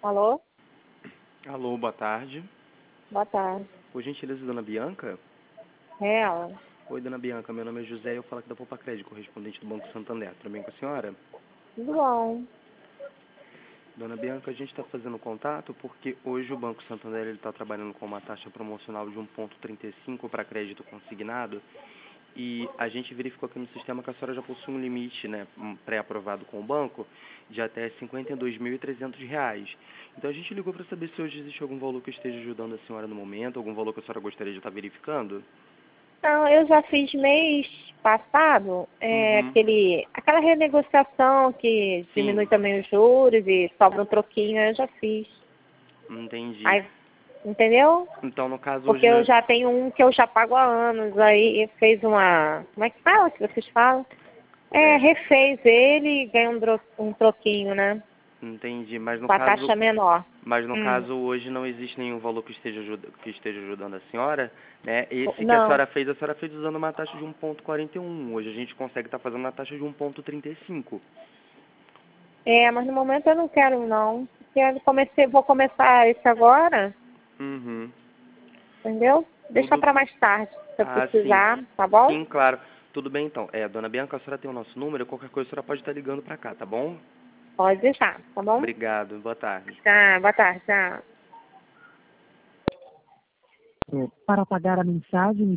Alô? Alô, boa tarde. Boa tarde. Por gentileza, dona Bianca? É ela. Oi, dona Bianca, meu nome é José e eu falo aqui da Poupa Crédito, correspondente do Banco Santander. Tudo bem com a senhora? Tudo bom? Dona Bianca, a gente está fazendo contato porque hoje o Banco Santander está trabalhando com uma taxa promocional de 1,35 para crédito consignado e a gente verificou aqui no sistema que a senhora já possui um limite, né, pré-aprovado com o banco de até R$ 52.300. Então a gente ligou para saber se hoje existe algum valor que esteja ajudando a senhora no momento, algum valor que a senhora gostaria de estar verificando? Não, eu já fiz mês passado, Uhum. aquela renegociação que diminui Sim, também os juros e sobra um troquinho, eu já fiz. entendi. Aí, entendeu? Então, no caso, Porque hoje, eu né? já tenho um que eu já pago há anos, aí fez uma... Como é que fala que vocês falam? É, Refez ele e ganhou um troquinho, né? entendi. Com a taxa menor. Mas no caso hoje não existe nenhum valor que esteja ajudando a senhora, né? Esse que Não. a senhora fez usando uma taxa de 1,41. Hoje a gente consegue estar fazendo uma taxa de 1,35. Mas no momento eu não quero não. Porque vou começar esse agora, Uhum. entendeu? Deixa Tudo. para mais tarde, se eu Ah, sim. precisar, tá bom? Sim, claro. Tudo bem então. Dona Bianca, a senhora tem o nosso número, qualquer coisa a senhora pode estar ligando pra cá, tá bom? Pode deixar, tá bom? Obrigado. Boa tarde. Tá, boa tarde, tchau. Para pagar a mensagem